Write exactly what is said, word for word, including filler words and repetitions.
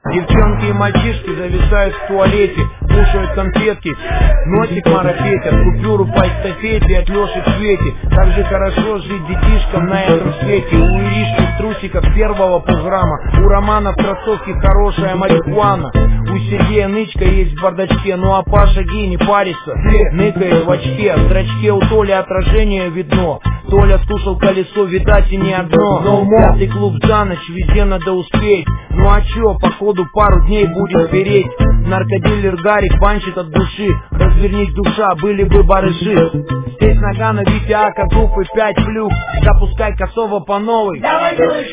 Девчонки и мальчишки зависают в туалете, кушают конфетки, носик марафетят, купюру по эстафете от Леши в свете. Так же хорошо жить детишкам на этом свете. У Иришки в трусиках первого полграмма, у Романа в кроссовке хорошая марихуана, у Сергея нычка есть в бардачке, ну а Паша гей не парится, ныкает в очке. В зрачке у Толи отражение видно, Толя скушал колесо, видать и не одно. Но пятый клуб за ночь, везде надо успеть. Ну а чё, походу пару дней будет переть. Наркодилер Гарик банщит от души, развернись душа, были бы барыши. Здесь Нагано, Витя Ака, группы пять плюс. Запускай косово по новой.